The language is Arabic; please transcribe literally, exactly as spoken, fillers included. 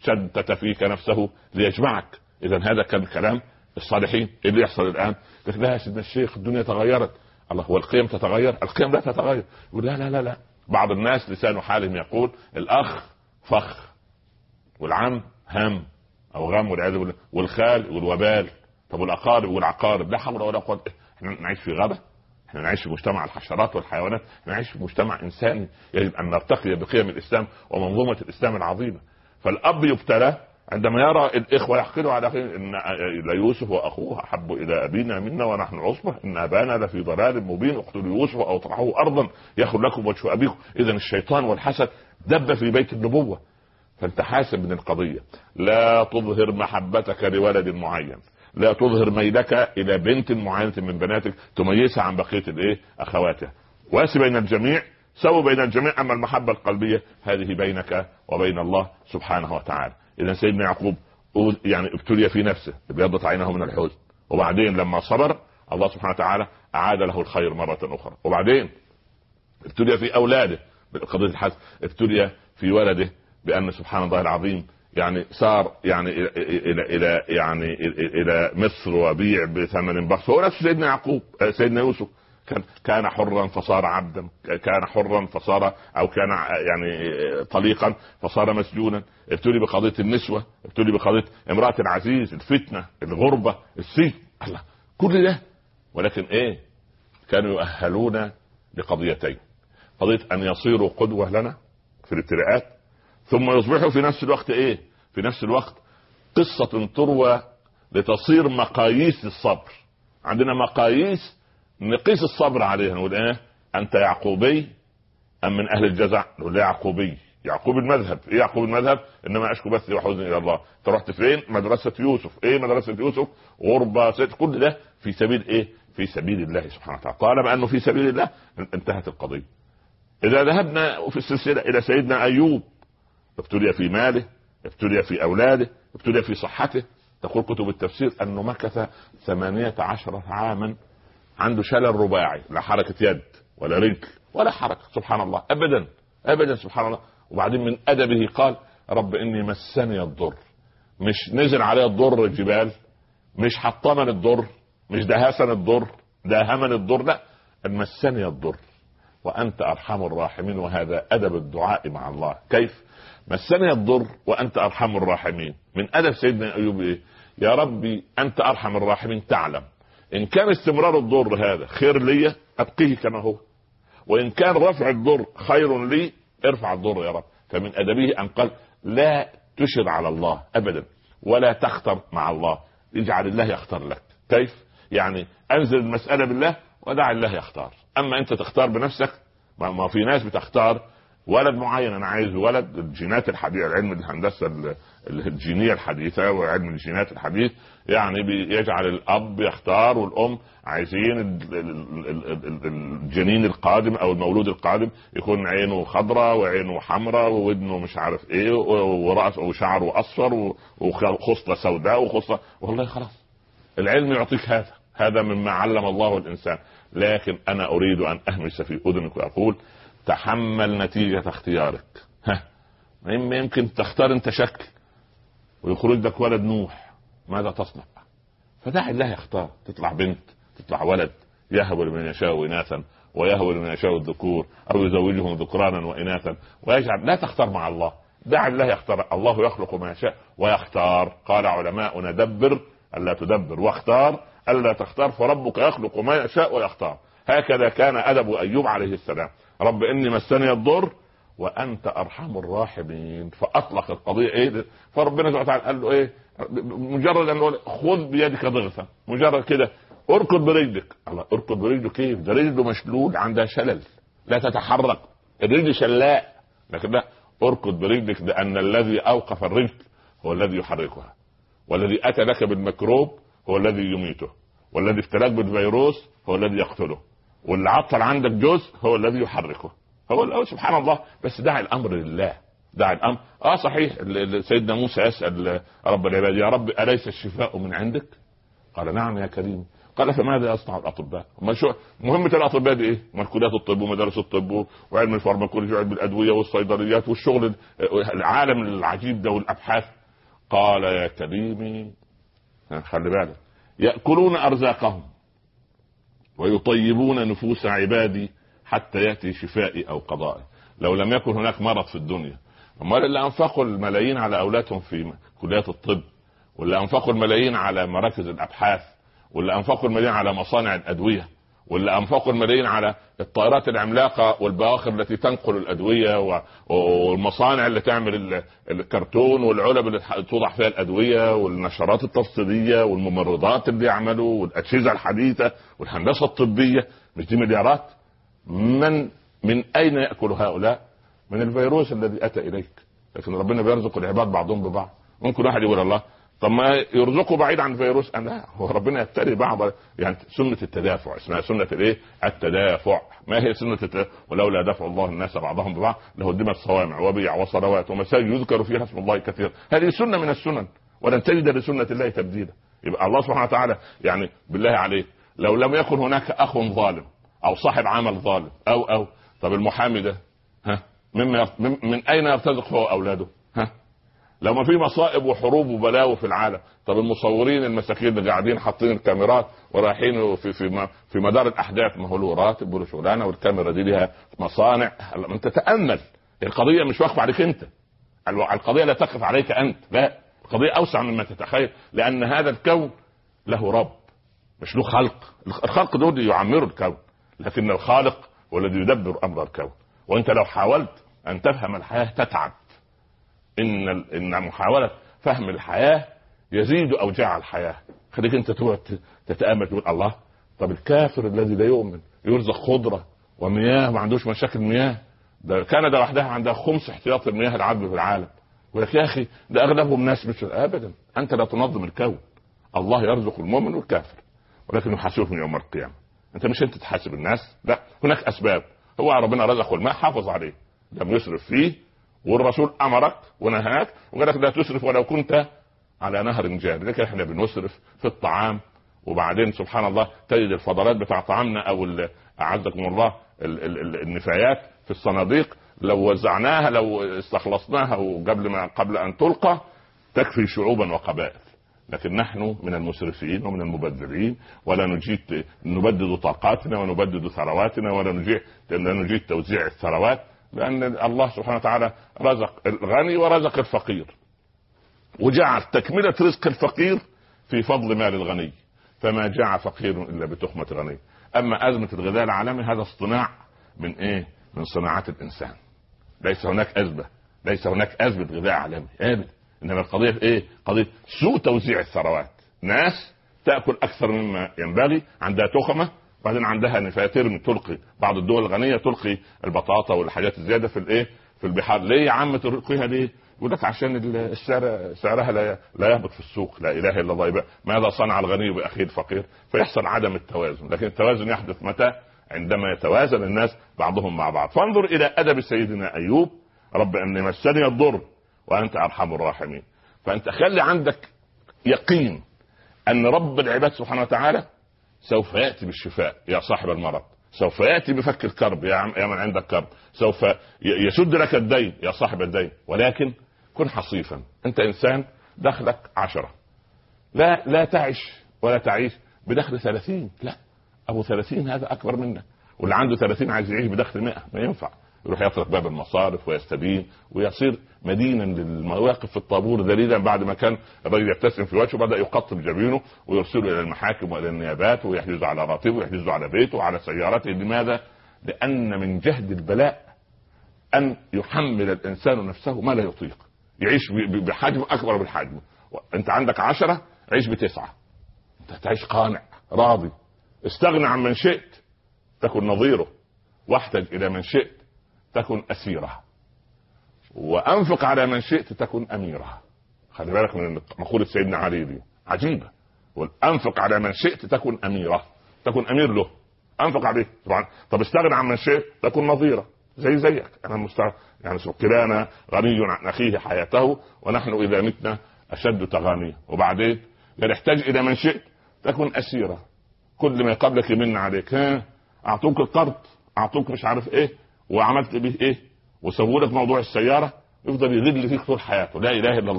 شتت فيك نفسه ليجمعك. اذا هذا كان كلام الصالحين. إيه اللي يحصل الان؟ لك لا يا سيدنا الشيخ الدنيا تغيرت. الله، هو القيم تتغير؟ القيم لا تتغير. يقول لا لا لا لا. بعض الناس لسان حالهم يقول الاخ فخ، والعم هم او غم والعياذ بالله، والخال والوبال. طب والاقارب والعقارب؟ لا حول ولا قوه. احنا نعيش في غابه؟ احنا نعيش في مجتمع الحشرات والحيوانات؟ احنا نعيش في مجتمع انساني. يجب ان نرتقي بقيم الاسلام ومنظومه الاسلام العظيمه. فالاب يبتلى عندما يرى الاخوه يحقدوا على اخيه، ان يوسف واخوه احب الى ابينا منا ونحن عصبه ان ابانا لفي ضلال مبين اقتلوا يوسف او اطرحوه ارضا يخل لكم وجه ابيكم. اذا الشيطان والحسد دب في بيت النبوه. فانت حاسب من القضيه. لا تظهر محبتك لولد معين، لا تظهر ميلك الى بنت معينه من بناتك تميزها عن بقيه الايه اخواتها. واسي بين الجميع، سووا بين الجميع. اما المحبه القلبيه هذه بينك وبين الله سبحانه وتعالى. اذا سيدنا يعقوب يعني ابتلي في نفسه ابيضت عينه من الحزن، وبعدين لما صبر الله سبحانه وتعالى اعاد له الخير مره اخرى. وبعدين ابتلي في اولاده بقضيه الحزن، ابتلي في ولده بان سبحان الله العظيم يعني صار يعني الى الى الى يعني الى مصر وبيع بثمن بخس. هو نفس سيدنا يعقوب سيدنا يوسف كان كان حرا فصار عبدا، كان حرا فصار او كان يعني طليقا فصار مسجونا. ابتلي بقضيه النسوه، ابتلي بقضيه امراه العزيز، الفتنه، الغربه، السجن، الله كل ده. ولكن ايه؟ كانوا يؤهلون لقضيتين: قضيه ان يصيروا قدوه لنا في الابتلاءات، ثم يصبحوا في نفس الوقت ايه؟ في نفس الوقت قصه تروى لتصير مقاييس الصبر. عندنا مقاييس نقيس الصبر عليها. نقول ايه؟ انت يعقوبي ام من اهل الجزع؟ نقول لا يعقوبي. يعقوب المذهب. ايه يعقوب المذهب؟ انما اشكو بثي وحزني الى الله. انت رحت فين؟ مدرسه يوسف. ايه مدرسه يوسف؟ غربه، ست، كل ده في سبيل ايه؟ في سبيل الله سبحانه وتعالى. طالما انه في سبيل الله انتهت القضيه. اذا ذهبنا في السلسله الى سيدنا ايوب، ابتلي في ماله، ابتلي في اولاده، ابتلي في صحته. تقول كتب التفسير انه مكث ثمانية عشر عاما عنده شلل رباعي، لا حركه يد ولا رجل ولا حركه. سبحان الله، ابدا ابدا سبحان الله. وبعدين من ادبه قال رب اني مسني الضر. مش نزل عليه الضر الجبال، مش حطمني الضر، مش دهسني الضر، داهمني الضر، لا، مسني الضر وانت ارحم الراحمين. وهذا ادب الدعاء مع الله. كيف؟ مسني الضر وانت ارحم الراحمين. من ادب سيدنا ايوب ايه؟ يا ربي انت ارحم الراحمين، تعلم ان كان استمرار الضر هذا خير لي ابقيه كما هو، وان كان رفع الضر خير لي ارفع الضر يا رب. فمن ادبه ان قال لا تشر على الله ابدا، ولا تختر مع الله، اجعل الله يختار لك. كيف؟ يعني انزل المسألة بالله ودع الله يختار. اما انت تختار بنفسك، ما في ناس بتختار ولد معين، انا عايز ولد. الجينات الحديثه، علم الهندسه الجينيه الحديثه وعلم الجينات الحديث يعني بيجعل الاب يختار والام عايزين الجنين القادم او المولود القادم يكون عينه خضراء وعينه حمراء وودنه مش عارف ايه وراسه وشعره اصفر وخصله سوداء وخصله. والله خلاص العلم يعطيك هذا، هذا مما علم الله الانسان. لكن انا اريد ان اهمس في اذنك واقول تحمل نتيجة اختيارك. ها، يمكن تختار انت شكل ويخرج لك ولد نوح، ماذا تصنع؟ فدع الله يختار. تطلع بنت، تطلع ولد، يهب لمن يشاء اناثا ويهب لمن يشاء الذكور او يزوجهم ذكرانا واناثا ويجعل. لا تختار مع الله، دع الله يختار. الله يخلق ما يشاء ويختار. قال علماؤنا دبر الا تدبر، واختار الا تختار، فربك يخلق ما يشاء ويختار. هكذا كان ادب ايوب عليه السلام. رب اني مسني الضر وانت ارحم الراحمين. فاطلق القضيه ايه؟ فربنا سبحانه وتعالى قال له ايه؟ مجرد ان خذ بيدك ضغثا، مجرد كده اركض برجلك. الله، اركض برجله كيف؟ ده رجله مشلول، عندها شلل لا تتحرك، الرجل شلاء. لكن لا، اركض برجلك لان الذي اوقف الرجل هو الذي يحركها، والذي اتى لك بالميكروب هو الذي يميته، والذي ابتلاك بالفيروس هو الذي يقتله، واللي عطل عندك جزء هو الذي يحركه. هو سبحان الله. بس دع الامر لله، دع الامر. اه صحيح سيدنا موسى يسال رب العباد يا رب اليس الشفاء من عندك؟ قال نعم يا كريم. قال فماذا يصنع الاطباء؟ ما شو مهمه الاطباء دي ايه؟ ما كليات الطب ومدارس الطب وعلم الفارماكولوجيا وعلم الادويه والصيدليات والشغل العالم العجيب ده والابحاث. قال يا كريمي خلي بالك، يأكلون أرزاقهم ويطيبون نفوس عبادي حتى يأتي شفائي أو قضائي. لو لم يكن هناك مرض في الدنيا، أمال اللي أنفقوا الملايين على أولادهم في كليات الطب، واللي أنفقوا الملايين على مراكز الأبحاث، واللي أنفقوا الملايين على مصانع الأدوية، واللي أنفقوا الملايين على الطائرات العملاقة والبواخر التي تنقل الأدوية، والمصانع اللي تعمل الكرتون والعلب اللي توضع فيها الأدوية، والنشرات التفصيلية والممرضات اللي يعملوا، والأجهزة الحديثة والهندسة الطبية، مش دي مليارات؟ من من أين يأكل هؤلاء؟ من الفيروس الذي أتى إليك. لكن ربنا بيرزق العباد بعضهم ببعض. ممكن واحد يقول الله طب ما يرزقه بعيد عن فيروس؟ لا، هو ربنا يبتلي بعض، يعني سنة التدافع، اسمها سنة الايه؟ التدافع. ما هي سنة التدافع؟ ولولا دفع الله الناس بعضهم ببعض لهدمت صوامع وبيع وصلوات ومساجد يذكر فيها اسم الله كثير. هذه سنة من السنن، ولن تجد لسنة الله تبديلا. يبقى الله سبحانه وتعالى يعني بالله عليك، لو لم يكن هناك أخ ظالم أو صاحب عمل ظالم أو أو طب المحامي ده ها مما من أين يرتزق هو أولاده؟ ها لو ما في مصائب وحروب وبلاوي في العالم، طب المصورين المساكين اللي قاعدين حاطين الكاميرات ورايحين في في في مدار الاحداث، ما هو له راتب وله شغلانه، والكاميرا دي لها مصانع. انت تتامل، القضيه مش واقفه عليك انت، القضيه لا تقف عليك انت، لا، القضيه اوسع مما تتخيل، لان هذا الكون له رب مش له خلق. الخلق دول يعمروا الكون، لكن الخالق هو الذي يدبر امر الكون. وانت لو حاولت ان تفهم الحياه تتعب. ان ان محاوله فهم الحياه يزيد اوجاع الحياه. خليك انت تقعد تتامل تقول الله، طب الكافر الذي لا يؤمن يرزق خضره ومياه ما عندوش مشاكل مياه، ده كندا وحدها عندها خمس احتياط المياه العذبه في العالم، ولك يا اخي ده اغلبهم ناس مش ابدا. انت لا تنظم الكون، الله يرزق المؤمن والكافر، ولكن يحاسبهم يوم القيامه. انت مش انت تحاسب الناس، لا، هناك اسباب. هو ربنا رزقه الماء حافظ عليه، لم يسرف فيه، والرسول امرك ونهاك وقال لك لا تسرف ولو كنت على نهر جاري. لكن احنا بنسرف في الطعام، وبعدين سبحان الله تجد الفضلات بتاع طعامنا او اعزكم الله ال ال ال النفايات في الصناديق، لو وزعناها لو استخلصناها وقبل ما قبل ان تلقى تكفي شعوبا وقبائل. لكن نحن من المسرفين ومن المبذرين، ولا نجيد نبدد طاقاتنا ونبدد ثرواتنا، ولا نجيد لا نجيد توزيع الثروات، لأن الله سبحانه وتعالى رزق الغني ورزق الفقير، وجعل تكملة رزق الفقير في فضل مال الغني، فما جاع فقير إلا بتخمة غني. أما أزمة الغذاء العالمي هذا اصطناع من إيه؟ من صناعات الإنسان. ليس هناك أزمة، ليس هناك أزمة غذاء عالمي أبدا، إنما القضية في إيه؟ قضية سوء توزيع الثروات. ناس تأكل أكثر مما ينبغي، عندها تخمة، بعدين عندها نفاتر تلقي. بعض الدول الغنيه تلقي البطاطا والحاجات الزياده في الايه في البحار. ليه يا عم تلقيها ليه؟ يقول لك عشان السعر سعرها لا, لا يهبط في السوق. لا اله الا الله. ماذا صنع الغني باخيه الفقير؟ فيحصل عدم التوازن. لكن التوازن يحدث متى؟ عندما يتوازن الناس بعضهم مع بعض. فانظر الى ادب سيدنا ايوب، رب اني مسني الضر وانت ارحم الراحمين. فانت خلي عندك يقين ان رب العباد سبحانه وتعالى سوف يأتي بالشفاء يا صاحب المرض، سوف يأتي بفك الكرب يا من عندك كرب، سوف يسد لك الدين يا صاحب الدين. ولكن كن حصيفا. انت انسان دخلك عشرة، لا لا تعيش ولا تعيش بدخل ثلاثين، لا، ابو ثلاثين هذا اكبر منك، واللي عنده ثلاثين عايز يعيش بدخل مئة، ما ينفع. يروح يطرق باب المصارف ويستبين ويصير مدينا للمواقف في الطابور ذليلا. بعد ما كان الرجل يبتسم في وجهه بدأ يقطب جبينه ويرسله الى المحاكم والى النيابات ويحجز على راتبه ويحجز على بيته وعلى سيارته. لماذا؟ لان من جهد البلاء ان يحمل الانسان نفسه ما لا يطيق، يعيش بحجم اكبر بالحجم. انت عندك عشرة، عيش بتسعة، انت تعيش قانع راضي. استغنى عن من شئت تكن نظيره، واحتج الى من شئت تكن أسيرة، وأنفق على من شئت تكن أميرة. خلي بالك من مقولة سيدنا علي دي عجيبة، والأنفق على من شئت تكن أميرة، تكن أمير له، أنفق عليه طبعا. طب استغنى عن من شئت تكن نظيرة، زي زيك. أنا مستعد يعني كلانا غني عن أخيه حياته ونحن إذا متنا أشد تغانيه. وبعدين قال احتاج إلى من شئت تكن أسيرة، كل ما قبلك يمن عليك، ها أعطوك القرض، أعطوك مش عارف إيه، وعملت به ايه، وسووا لك موضوع السياره، يفضل يغل فيك طول حياته. لا اله الا الله.